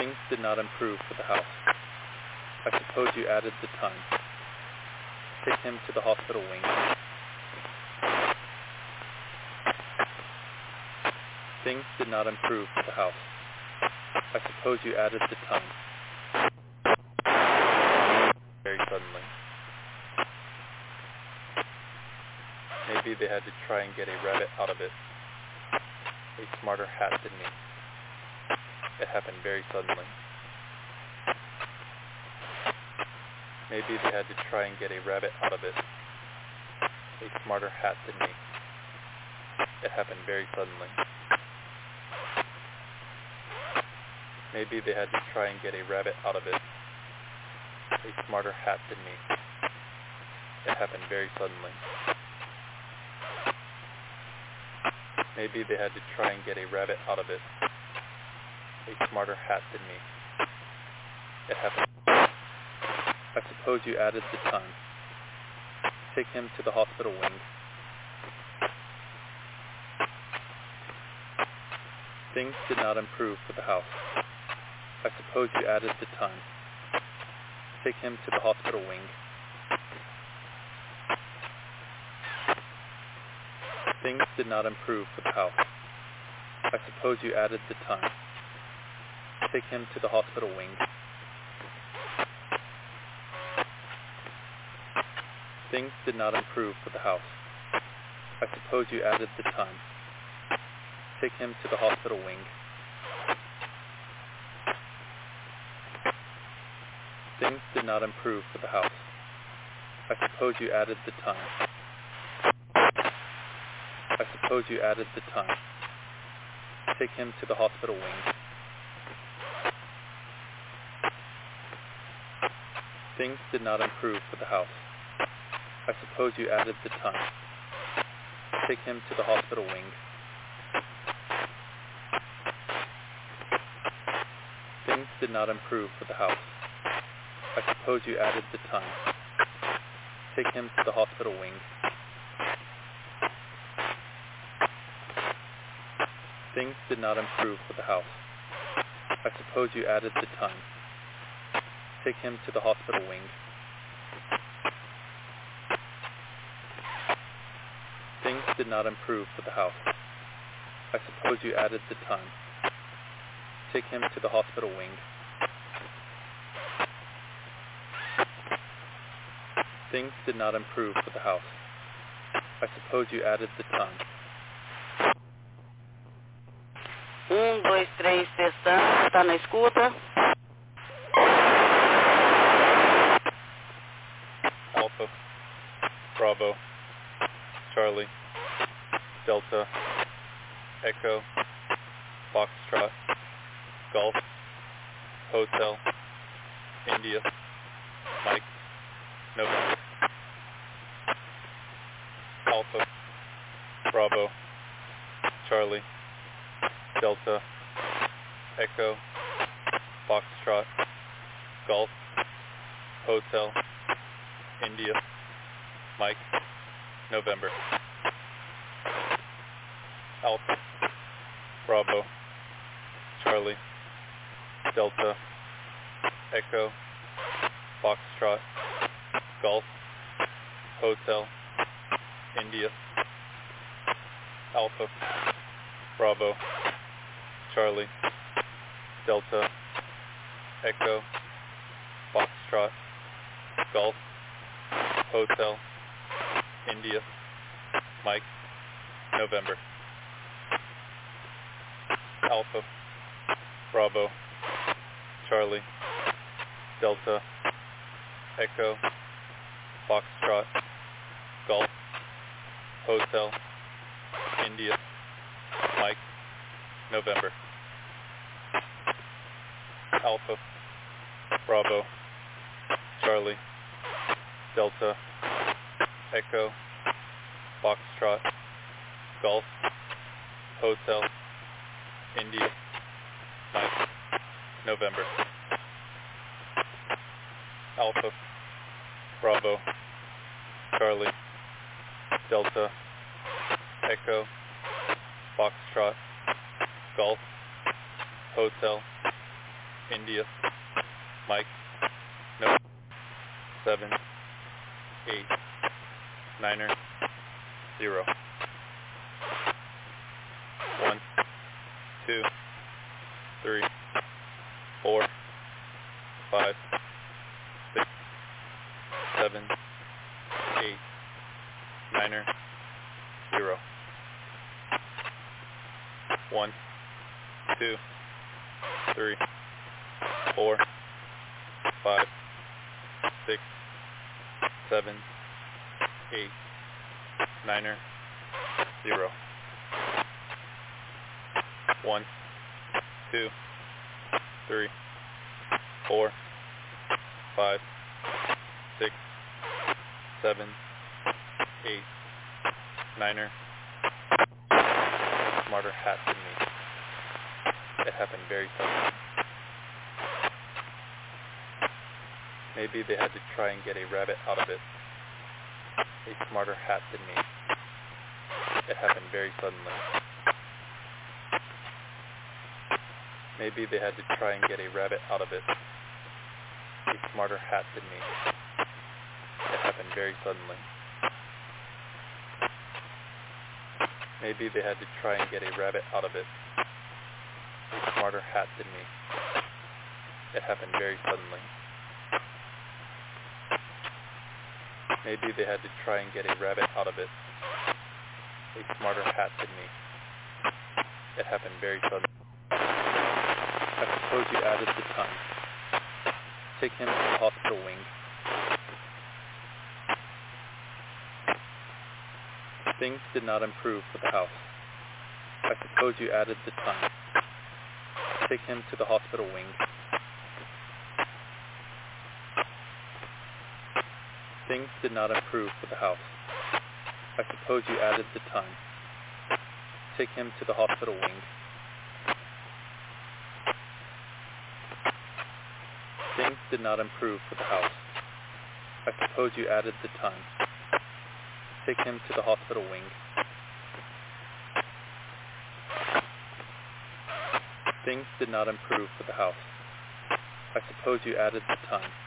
Things did not improve for the house. I suppose you added the time. Take him to the hospital wing. Things did not improve for the house. I suppose you added the time. Very suddenly. Maybe they had to try and get a rabbit out of it. A smarter hat than me. It happened very suddenly. Maybe they had to try and get a rabbit out of it. A smarter hat than me. It happened very suddenly. Maybe they had to try and get a rabbit out of it. A smarter hat than me. It happened very suddenly. Maybe they had to try and get a rabbit out of it. A smarter hat than me. It happened. I suppose you added the time. Take him to the hospital wing. Things did not improve for the house. I suppose you added the time. Take him to the hospital wing. Things did not improve for the house. I suppose you added the time. Take him to the hospital wing. Things did not improve for the house. I suppose you added the time. Take him to the hospital wing. Things did not improve for the house. I suppose you added the time. I suppose you added the time. Take him to the hospital wing. Things did not improve for the house. I suppose you added the time. Take him to the hospital wing. Things did not improve for the house. I suppose you added the time. Take him to the hospital wing. Things did not improve for the house. I suppose you added the time. Take him to the hospital wing. Things did not improve for the house. I suppose you added the time. Take him to the hospital wing. Things did not improve for the house. I suppose you added the time. 1, 2, 3, testando. Tá na escuta? Alpha, Bravo, Charlie, Delta, Echo, Foxtrot, Golf, Hotel, India, Mike, November. Alpha, Bravo, Charlie, Delta, Echo, Foxtrot, Golf, Hotel, India, Mike, November. Alpha, Bravo, Charlie, Delta, Echo, Foxtrot, Golf, Hotel, India, Alpha, Bravo, Charlie, Delta, Echo, Foxtrot, Golf, Hotel, India, Mike, November. Alpha, Bravo, Charlie, Delta, Echo, Foxtrot, Golf, Hotel, India, Mike, November. Alpha, Bravo, Charlie, Delta, Echo, Foxtrot, Golf, Hotel, India, Mike, November. Alpha, Bravo, Charlie, Delta, Echo, Foxtrot, Golf, Hotel, India, Mike, no, 7, 8, 9er, 0. 1, 2, 3, 4, 5, 6, 7, 8, 9er, 0. 1, 2, 3, 4, 5, 6, 7, 8, 9er, 0. 1, 2, 3, 4, 5, 6, 7, 8, 9er. Smarter hat than me. It happened very suddenly. Maybe they had to try and get a rabbit out of it. A smarter hat than me. It happened very suddenly. Maybe they had to try and get a rabbit out of it. A smarter hat than me. It happened very suddenly. Maybe they had to try and get a rabbit out of it. A smarter hat than me. It happened very suddenly. Maybe they had to try and get a rabbit out of it. A smarter hat than me. It happened very suddenly. I suppose you added the time. Take him to the hospital wing. Things did not improve for the house. I suppose you added the time. Take him to the hospital wing. Things did not improve for the house. I suppose you added the time. Take him to the hospital wing. Things did not improve for the house. I suppose you added the time. Take him to the hospital wing. Things did not improve for the house. I suppose you added the time.